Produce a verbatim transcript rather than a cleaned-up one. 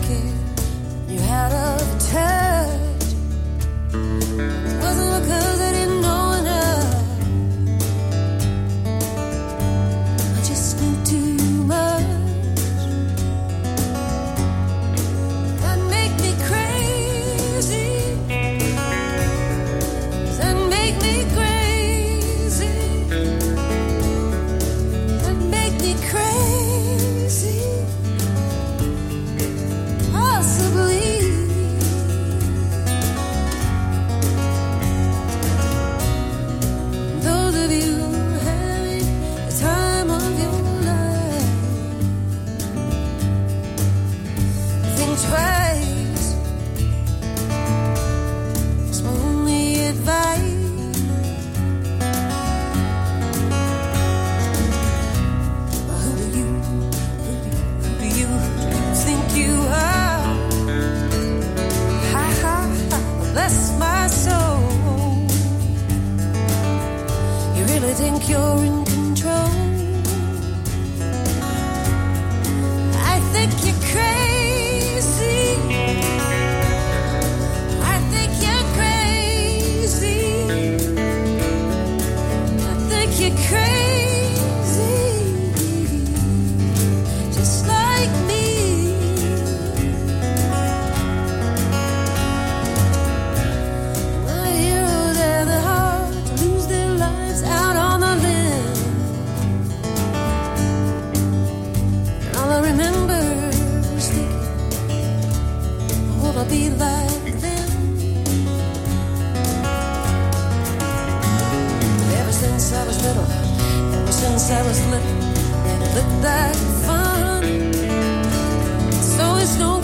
thinking you're out of touch. It wasn't because I didn't know enough. I just knew too much. That make me crazy. That make me crazy. That make me crazy. Possibly. Those of you having the time of your life, think twice. It's my only advice. But who do you, who do you, who do you think you are? Ha ha ha, bless my soul. You really think you're in control? I think you're crazy. I think you're crazy. I think you're crazy. Just like me. My heroes have the heart to lose their lives out on the limb. And all I remember is thinking, will I be like them? Ever since I was little, ever since I was little, it looked like fun. So it's no